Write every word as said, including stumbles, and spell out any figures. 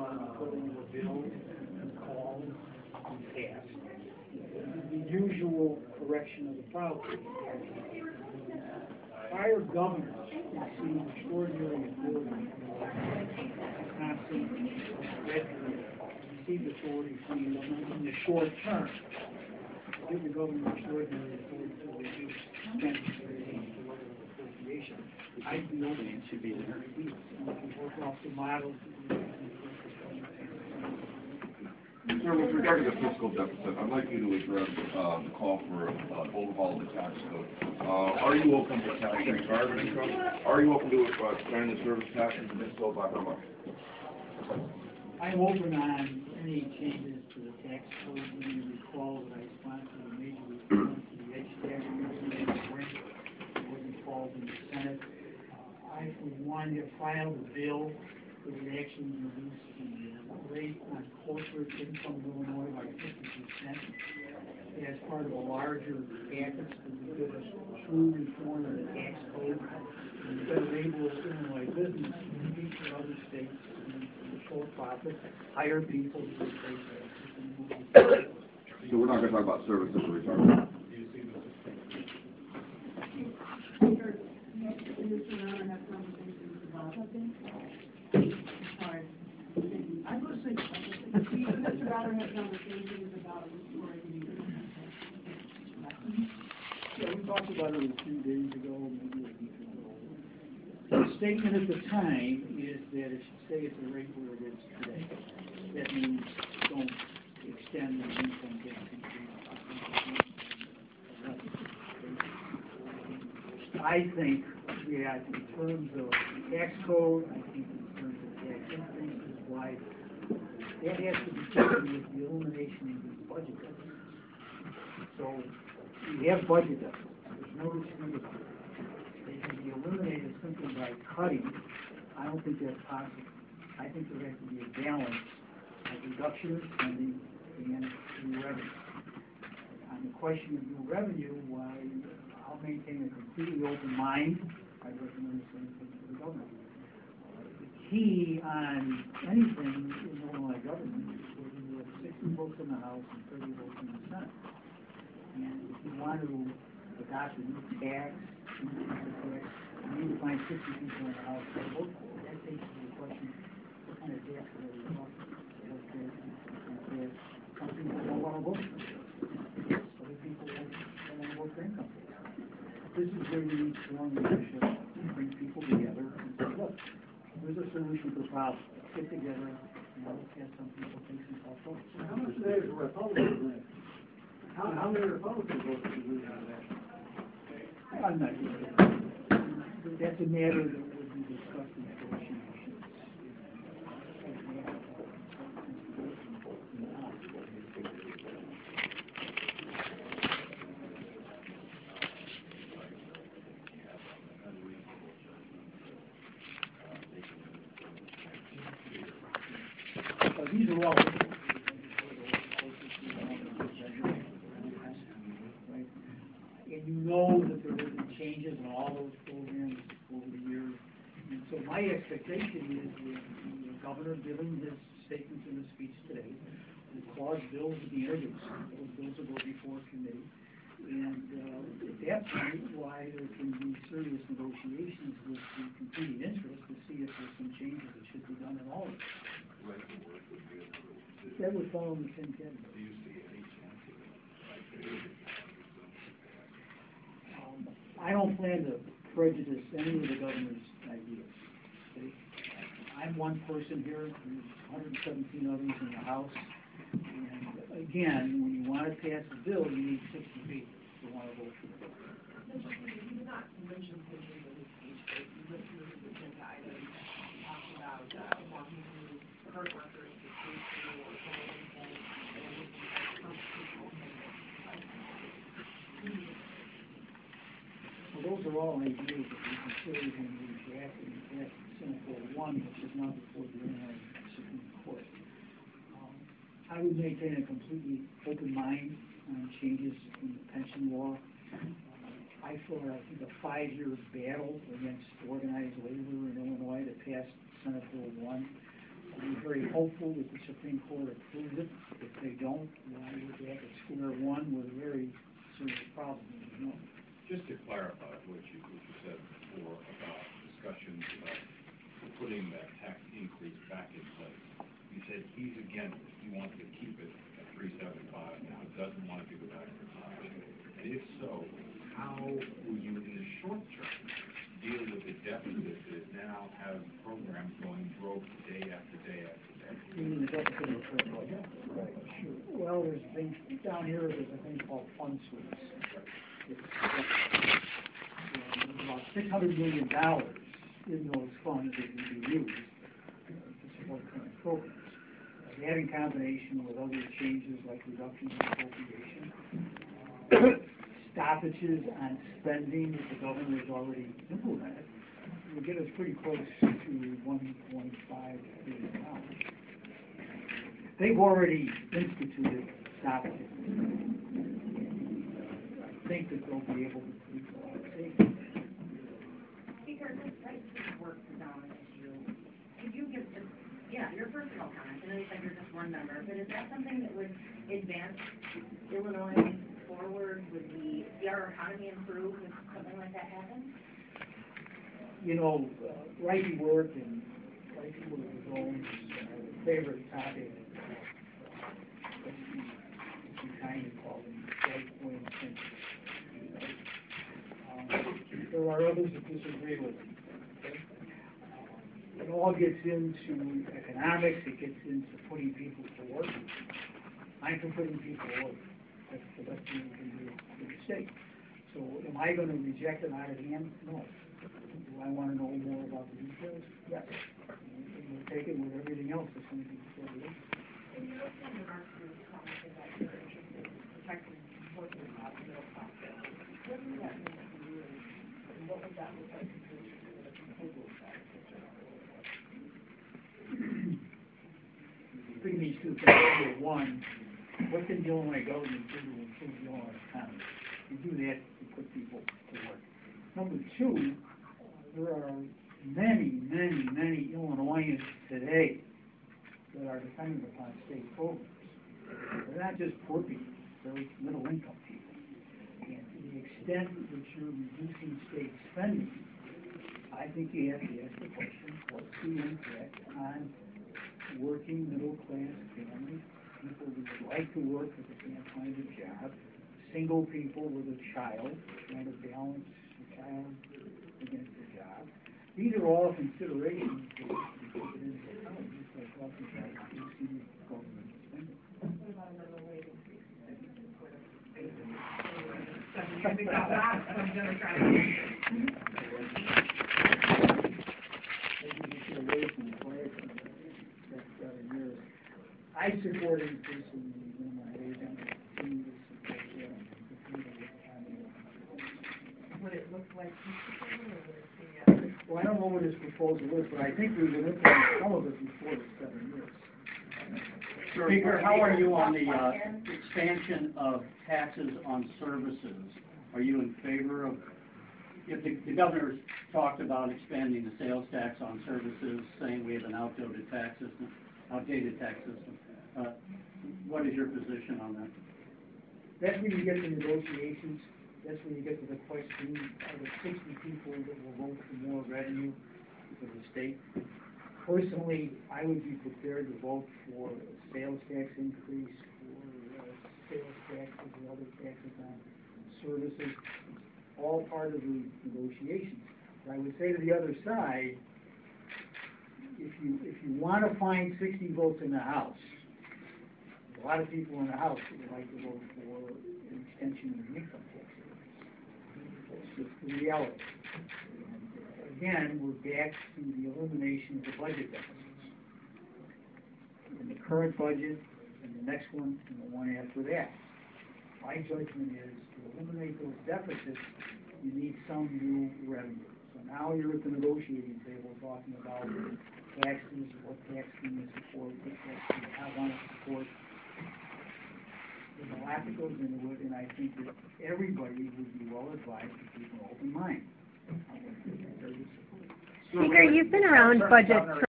law put into a bill and called and passed. The usual correction of the problem. Prior governors received extraordinary authority, constant red received authority from the, in the short term. Give the government extraordinary authority to reduce expenses for appropriation. I'd be open It should be there. to work off the models. Sir, with regard to the fiscal deficit, I'd like you to address uh, the call for uh, overhaul of the tax code. Uh, are you open to taxing private income? Are you open to uh, expanding the service tax, and if so, by how much? I'm open on any changes to the tax code. You recall that I sponsored a major reform to the edge tax spring. It wasn't called in the Senate. Uh, I, for one, have filed a bill that would actually reduce the uh, rate on corporate income in Illinois by fifty percent as part of a larger package that would give us true reform of the tax code and better enable Illinois business to compete with other states for profit, hire people to pay taxes. So we're not going to talk about services, we're talking about. Sorry. I was thinking, Mister Ballard had conversations about restoring Yeah, we talked about it a few days ago, maybe a week ago. The statement at the time is that it should stay at the rate where it is today. That means don't extend the income tax increase. I think that in terms of the tax code, I think in terms of tax increases, why that has to be taken with the elimination of the budget deficit. So we have budget deficits. There's no dispute about it. They can be eliminated simply by cutting. I don't think that's possible. I think there has to be a balance of reduction of spending and new revenue. On the question of new revenue, why I'll maintain a completely open mind. I recommend the same thing to the government. Uh, the key on anything in Illinois government is whether you have sixty votes in the House and thirty votes in the Senate. And if you want to adopt a new tax, you need to find sixty people in the House to vote for. That takes to the question, what kind of tax are we talking about? Some people don't want to vote for it. Other people don't want to vote for income tax. This is where you need strong leadership to bring people together and say, look, there's a solution to the problem. Get together and let's have some people think some tough votes. How much of that is a Republican win? How, how many Republican votes do we have there? I'm not sure. That's a matter that would be discussed in negotiations. Uh, these are all right? And you know that there have been changes in all those programs over the years. And so my expectation is that the governor, given his statements in his speech today, will cause bills to be introduced. Those bills will go before committee. And uh, at that point, why there can be serious negotiations with the competing interests to see if there's some changes that should be done in all of it. That would fall in the same category. Um, I don't plan to prejudice any of the governor's ideas. Okay? I'm one person here, there's one hundred seventeen others in the House. And again, when you want to pass a bill, you need sixty people to want to vote for the bill. You did not mention pensions in this speech, but you went through the agenda items, talked about uh, wanting to hurt workers to pay through or something, and looking at constitutional amendments. Well, those are all ideas that we considered when we drafted and passed Senate Bill one, which is now before the Illinois Supreme Court. Um, I would maintain a completely open mind on changes in the pension law. Uh, I fought, I think, a five-year battle against organized labor in Illinois to pass Senate Bill one. We heard very hopeful that the Supreme Court approves it. If they don't, then we're back at square one with a very serious problem, you know. Just to clarify what you, what you said before about discussions about putting that tax increase back in place. You said he's against it, he wants to keep it at three seventy-five now, doesn't want it to go back to five. And if so, how will you, in the short term, deal with the deficit that now has programs going broke day after day after day? You mean the deficit of the current budget? Right, sure. Well, there's things, down here, there's a thing called fund sweeps. It's, uh, there's about six hundred million dollars in those funds that can be used uh, to support current programs. Uh, That in combination with other changes like reductions in appropriation, uh, stoppages on spending that the governor has already implemented, will get us pretty close to one point five billion dollars. They've already instituted stoppages. I think that they'll be able to produce a lot of savings. Speaker, this right to work zone issue, could you give just, yeah, your personal comments, I know you said you're just one member, but is that something that would advance Illinois forward? Would we see our economy improve if something like that happened? You know, uh, right to work and right to work zones are a favorite topic. Uh, you kind of call them right wing thinkers. Um, there are others that disagree with them. Okay? Uh, it all gets into economics. It gets into putting people to work. I'm for putting people to work. That's the best thing we can do for the state. So am I going to reject it out of hand? No. Do I want to know more about the details? Yes. And we'll take it with everything else that's going to be before the election. And you also in regards to the comment that you're interested in protecting working class and middle class families. What does that mean to you, and what would that look like compared to some of the proposals that Bring these two things. Number one, what can the Illinois government do to improve the Illinois economy? We do that to put people to work. Number two, there are many, many, many Illinoisans today that are dependent upon state programs. They're not just poor people, they're middle income people. And to the extent that you're reducing state spending, I think you have to ask the question, what's the impact on working middle class families, people who would like to work but they can't find a job, single people with a child, trying to balance the child against the job. These are all considerations that we should take into account, just like talking about reducing government spending. what about another rate increase? That you can sort of base it on seven years ago, last from Democratic. Maybe we should have waited from the fire from the next seven years. I support increasing the minimum wage and continue to support that and continue to look at it. Would it look like this proposal, or would it be, uh, Well, I don't know what his proposal is, but I think we would implement some of it before the seven years. Speaker, how are you on the, uh, expansion of taxes on services? Are you in favor of, if the, the governor's talked about expanding the sales tax on services, saying we have an outdated tax system, outdated tax system, uh, what is your position on that? That's when you get to negotiations, that's when you get to the question, are there sixty people that will vote for more revenue for the state? Personally, I would be prepared to vote for a sales tax increase, for uh, sales taxes or other taxes on services, all part of the negotiations. But I would say to the other side, if you, if you want to find sixty votes in the House, a lot of people in the House would like to vote for an extension of the income tax. That's just the reality. And again, we're back to the elimination of the budget deficits. In the current budget, and the next one, and the one after that. My judgment is to eliminate those deficits, you need some new revenue. So now you're at the negotiating table talking about taxes, what tax can you support, what tax do you not want to support. There's a lot that goes into it, and I think that everybody would be well advised to keep an open mind. Speaker, you've been around budgets for